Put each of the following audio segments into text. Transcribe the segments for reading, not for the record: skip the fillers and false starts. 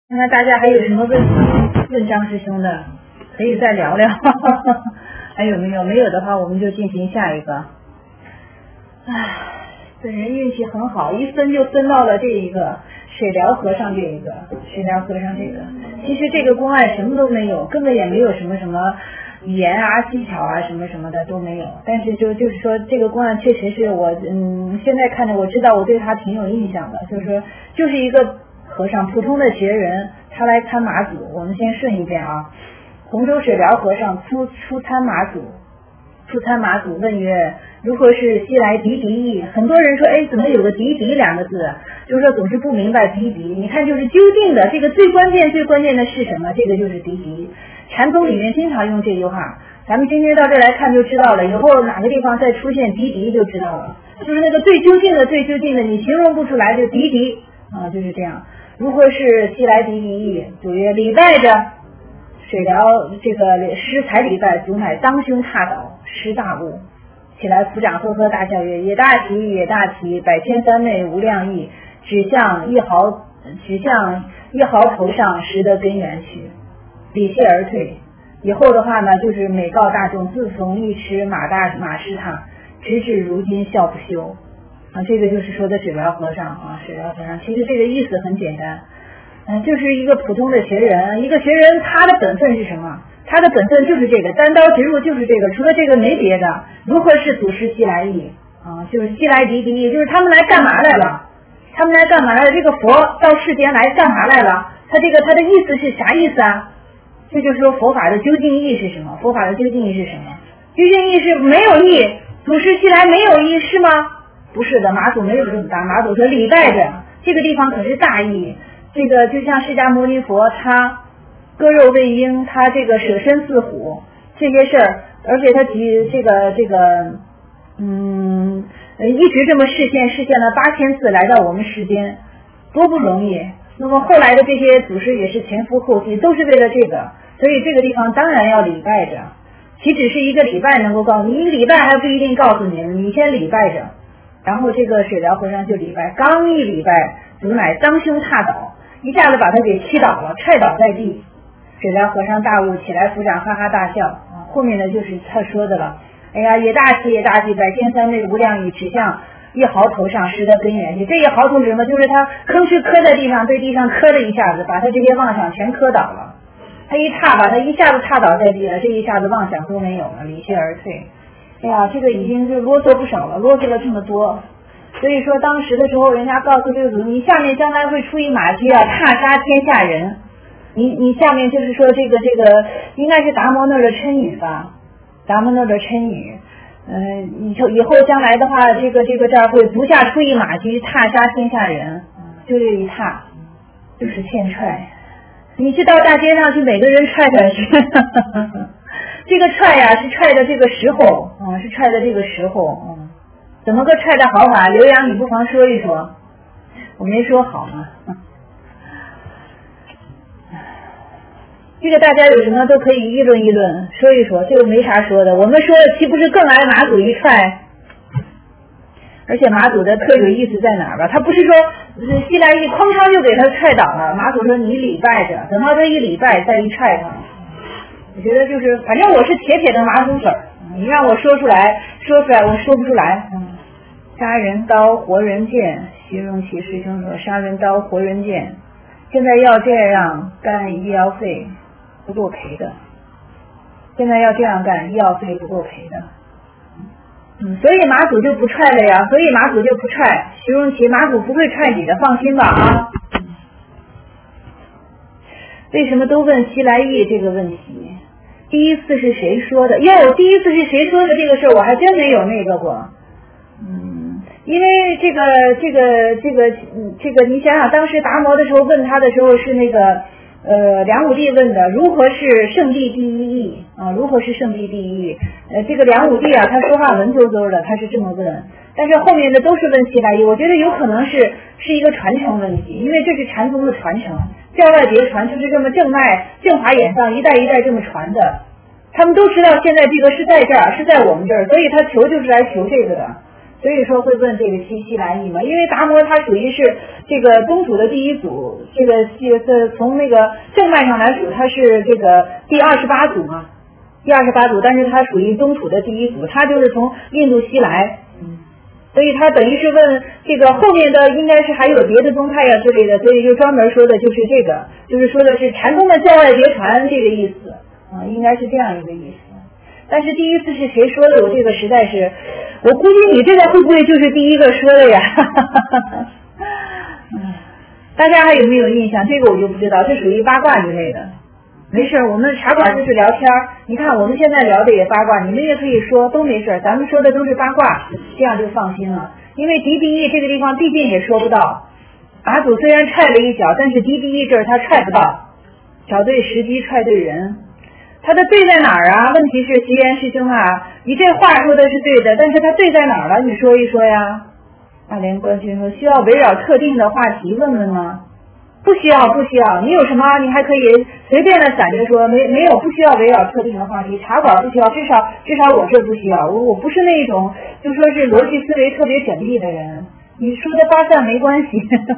那大家还有什么问题问张师兄的，可以再聊聊。还有没有？没有的话，我们就进行下一个。本人运气很好，一分就分到了这一个水疗和尚这一个。其实这个公案什么都没有，根本也没有什么语言啊、技巧啊什么什么的都没有。但是就是说这个公案确实是我现在看着我知道我对他挺有印象的，就是说就是一个和尚，普通的学人，他来参马祖。我们先顺一遍啊。洪州水疗和尚出参马祖，问曰：如何是西来敌意？很多人说，怎么有个敌两个字？就是说总是不明白敌。你看，就是究竟的这个最关键的是什么？这个就是敌。禅宗里面经常用这句话，咱们今天到这来看就知道了，以后哪个地方再出现敌就知道了，就是那个最究竟的，你形容不出来就敌啊，就是这样。如何是西来敌意？主曰：礼拜着水疗这个师才礼拜，祖乃当胸踏倒，失大悟。起来抚掌呵呵大笑曰：也大奇，百千三昧无量义，指向一毫头上识得根源去。礼谢而退。以后的话呢，就是美告大众，自从一吃马师他，直至如今笑不休。这个就是说的水疗和尚。其实这个意思很简单，就是一个普通的学人，他的本分是什么？他的本分就是这个，单刀直入就是这个，除了这个没别的。如何是祖师西来意就是西来敌意，就是他们来干嘛来了？这个佛到世间来干嘛来了？他的意思是啥意思啊？这就是说佛法的究竟意是什么？究竟意是没有意，祖师西来没有意是吗？不是的，马祖没有这么大。马祖说礼拜着，这个地方可是大义。这个就像释迦牟尼佛，他割肉喂鹰，他这个舍身饲虎这些事儿，而且他一直这么示现了8000次来到我们世间，多不容易。那么后来的这些祖师也是前赴后继，都是为了这个，所以这个地方当然要礼拜着。岂只是一个礼拜能够告诉你，一个礼拜还不一定告诉你先礼拜着。然后这个水疗和尚就礼拜，刚一礼拜，祖乃当胸踏倒，一下子把他给踢倒了，踹倒在地。水疗和尚大悟，起来抚掌哈哈大笑。后面呢就是他说的了，也大奇，百千三昧无量义，指向一毫头上识得根源去。这一毫头是什么？就是他吭哧磕在地上，对地上磕了一下子，把他这些妄想全磕倒了。他一踏，把他一下子踏倒在地了，这一下子妄想都没有了，离谢而退。这个已经就啰嗦不少了，啰嗦了这么多。所以说当时的时候，人家告诉六祖，你下面将来会出一马驹啊，踏杀天下人。你下面就是说这个应该是达摩那的谶语吧？以后将来的话，这儿会足下出一马驹，踏杀天下人，就这一踏，就是欠踹。你去到大街上去，每个人踹去。这个踹呀，是踹的这个时候，怎么个踹的好法？刘洋，你不妨说一说。我没说好吗？这个大家有什么都可以议论，说一说，这个没啥说的。我们说的岂不是更来马祖一踹？而且马祖的特有意思在哪儿吧？他不是说西来一哐当就给他踹倒了，马祖说你礼拜着，等到他一礼拜再一踹他。我觉得就是反正我是铁的马祖粉，你让我说出来我说不出来。杀人刀活人剑，徐荣启师兄说杀人刀活人剑，现在要这样干医药费不够赔的，所以马祖就不踹了呀，徐荣启马祖不会踹你的，放心吧啊。为什么都问西来意这个问题？第一次是谁说的？第一次是谁说的这个事儿，我还真没有那个过。因为这个，你想想，当时达摩的时候问他的时候是那个梁武帝问的，如何是圣地第一义啊？这个梁武帝啊，他说话文绉绉的，他是这么问。但是后面的都是问西来意，我觉得有可能是一个传承问题，因为这是禅宗的传承，教外别传，就是这么正法演藏，一代一代这么传的。他们都知道现在这个是在这儿，是在我们这儿，所以他求就是来求这个的。 所以说会问这个西来意嘛，因为达摩它属于是这个宗主的第一组，这个从那个正脉上来数，它是这个第28组嘛，第28组，但是它属于宗主的第一组，它就是从印度西来，所以他等于是问这个后面的应该是还有别的宗派呀之类的，所以就专门说的就是这个，就是说的是禅宗的教外别传这个意思啊，应该是这样一个意思。但是第一次是谁说的？我这个实在是，我估计你这个会不会就是第一个说的呀？大家还有没有印象？这个我就不知道，这属于八卦之类的。没事，我们茶馆就是聊天，你看我们现在聊的也八卦，你们也可以说，都没事，咱们说的都是八卦，这样就放心了。因为敌敌意这个地方毕竟也说不到，马祖虽然踹了一脚，但是敌敌意这儿他踹不到，脚对时机踹对人，他的对在哪儿啊？问题是徐岩师兄啊，你这话说的是对的，但是他对在哪儿了？你说一说呀。大莲关心说，需要围绕特定的话题问问吗？不需要，你有什么你还可以随便的散着说，没有，不需要围绕特定的话题，茶馆不需要，至少我这不需要，我不是那种就说是逻辑思维特别缜密的人，你说的发散没关系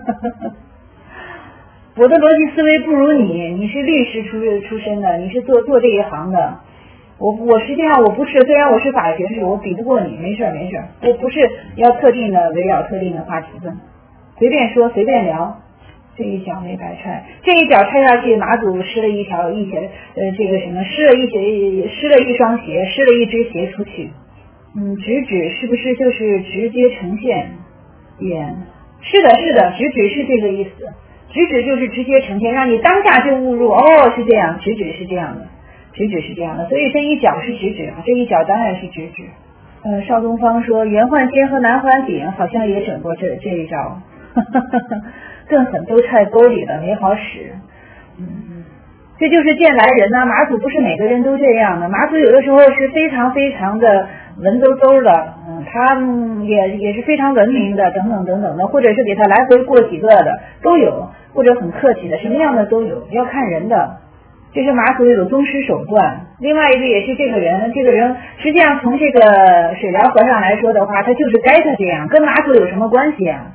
我的逻辑思维不如你是律师出身的，你是做这一行的，我实际上我不是，虽然我是法学士，我比不过你，没事，我不是要特定的围绕特定的话题问，随便说随便聊。这一脚没白踹，这一脚踹下去，马祖失了一鞋，这个什么失了一双鞋，失了一只鞋出去。直指是不是就是直接呈现？也是的，直指是这个意思，直指就是直接呈现，让你当下就误入。哦，是这样，直指是这样的，所以这一脚是直指啊，这一脚当然是直指。邵东方说，袁焕仙和南怀瑾好像也整过这一招。更狠，都踹沟里了，没好使。这就是见来人呐，马祖不是每个人都这样的，马祖有的时候是非常非常的文绉绉的，他也是非常文明的，等等的，或者是给他来回过几个的都有，或者很客气的，什么样的都有，要看人的。这是马祖有宗师手段。另外一个也是这个人实际上从这个水疗和尚来说的话，他就是该他这样，跟马祖有什么关系啊？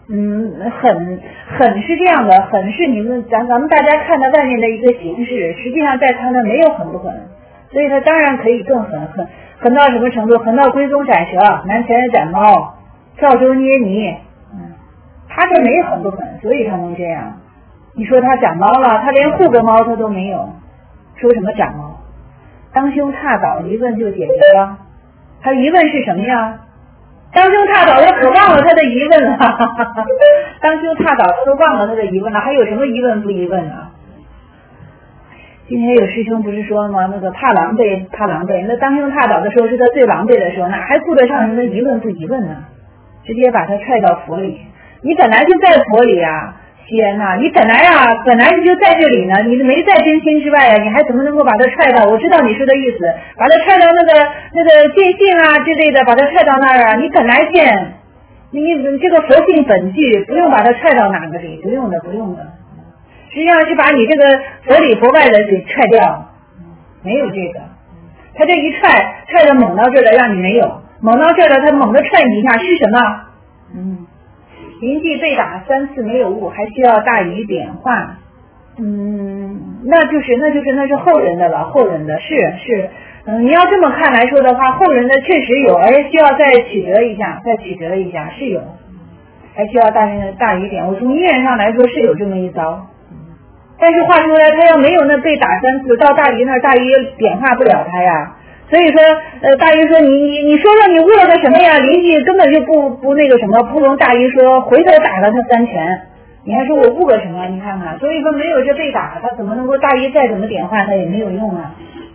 狠是这样的，狠是你们咱们大家看到外面的一个形式，实际上在他那没有狠不狠，所以他当然可以更狠到什么程度？狠到龟松斩蛇，南拳斩猫，赵州捏泥，他这没狠不狠，所以他能这样。你说他斩猫了，他连护个猫他都没有，说什么斩猫？当胸踏倒一问就解决了，他疑问是什么呀？当胸踏倒，他可忘了他的疑问了。当胸踏倒，他都忘了他的疑问了，还有什么疑问不疑问啊？今天有师兄不是说吗？那个怕狼狈，那当胸踏倒的时候是他最狼狈的时候，哪还顾得上什么疑问不疑问呢？直接把他踹到佛里。你本来就在佛里啊，天哪！你本来你就在这里呢，你没在真心之外啊，你还怎么能够把他踹到？我知道你说的意思，把他踹到那个见性啊之类的，把他踹到那儿啊。你本来见，你这个佛性本具，不用把他踹到哪个里，不用的。实际上是把你这个佛里佛外的给踹掉，没有这个。他这一踹的猛到这儿了，让你没有，猛到这儿了，他猛地踹你一下是什么？临济被打3次没有误，还需要大禹点化。那是后人的了，后人的是。你要这么看来说的话，后人的确实有，而需要再曲折一下，是有，还需要大禹点。我从医院上来说是有这么一招，但是话说来，他要没有那被打3次，到大禹那儿，大禹也点化不了他呀。所以说，大禹说你说你悟了个什么呀？邻居根本就不那个什么，不容大禹说回头打了他3拳，你还说我悟个什么？你看看，所以说没有这被打，他怎么能够大禹再怎么点化他也没有用啊。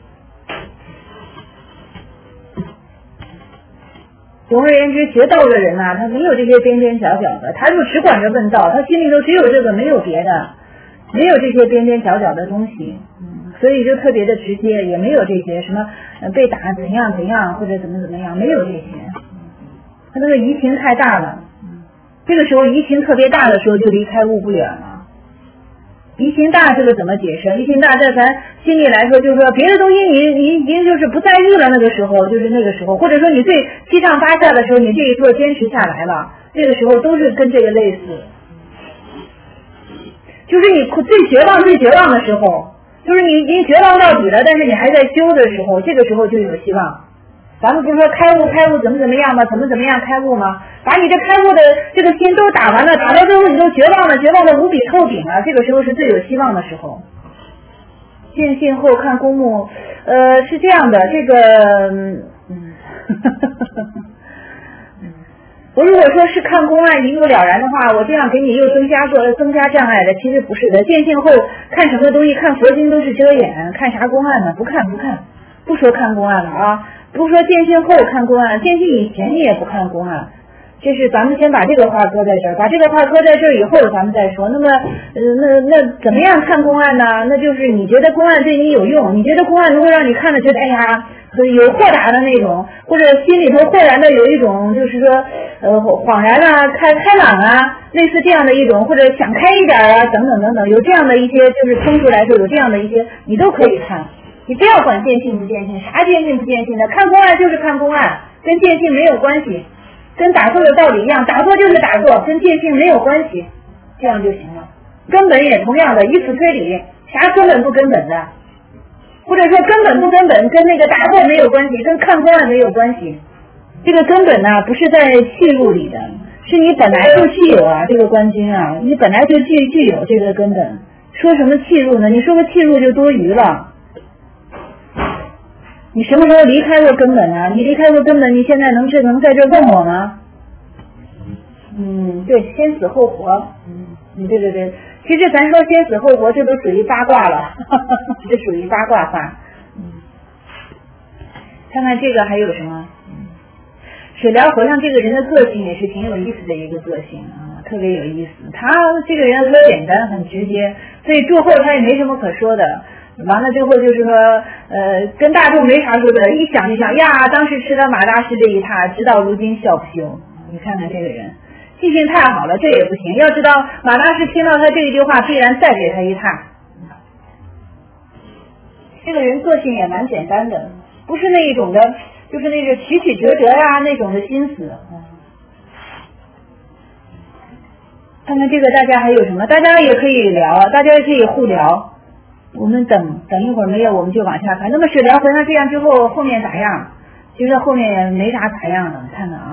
总而言之，学道的人啊，他没有这些边边角角的，他就只管着问道，他心里头只有这个，没有别的，没有这些边边角角的东西。所以就特别的直接，也没有这些什么被打怎样或者怎么样，没有这些。他那个疑情太大了，这个时候疑情特别大的时候就离开悟不远了。 疑心大这个怎么解释？疑心大在咱心里来说，就是说别的东西你已经就是不在意了，那个时候就是那个时候，或者说你最七上八下的时候，你这一做坚持下来了，这个时候都是跟这个类似。就是你最绝望的时候，就是你已经绝望到底了，但是你还在修的时候，这个时候就有希望。咱们不是说开悟怎么样吗？怎么样开悟吗？把你这开悟的这个心都打完了，打到最后你都绝望的无比透顶了，这个时候是最有希望的时候。见性后看公墓，是这样的，这个我如果说是看公案一目了然的话，我这样给你又增加障碍的，其实不是的。见性后看什么东西，看佛经都是遮掩，看啥公案呢？不看，不说看公案了啊。不说见性后看公案，见性以前你也不看公案，这是咱们先把这个话搁在这儿，把这个话搁在这儿以后咱们再说。那么那怎么样看公案呢？那就是你觉得公案对你有用，你觉得公案如果让你看了觉得哎呀有豁达的那种，或者心里头豁然的有一种就是说恍然啊开朗啊，类似这样的一种，或者想开一点啊等等，有这样的一些就是通出来说有这样的一些你都可以看。你不要管见性不见性，啥见性不见性的，看公案就是看公案，跟见性没有关系，跟打坐的道理一样，打坐就是打坐，跟见性没有关系，这样就行了。根本也同样的，以此推理，啥根本不根本的，或者说根本不根本，跟那个打坐没有关系，跟看公案没有关系。这个根本呢，不是在器入里的，是你本来就具有啊，这个观君啊，你本来就具有这个根本。说什么器入呢？你说个器入就多余了。你什么时候离开过根本啊？你离开过根本，你现在能在这问我吗？对，先死后活。对。其实咱说先死后活，这都属于八卦了，这属于八卦法。看看这个还有什么？水疗和尚这个人的个性也是挺有意思的一个个性啊，特别有意思。他这个人很简单，很直接，所以住后他也没什么可说的。完了最后就是说跟大众没啥说的，一想就想呀，当时吃了马大师这一套，直到如今笑不休。你看看这个人记性太好了，这也不行。要知道马大师听到他这一句话，必然再给他一套。这个人个性也蛮简单的，不是那一种的，就是那个曲曲折折呀那种的心思。看看这个大家还有什么？大家也可以聊，大家也可以互聊。我们等一会儿没有，我们就往下看。那么水疗和尚这样之后，后面咋样？其实后面也没啥咋样的，看看啊。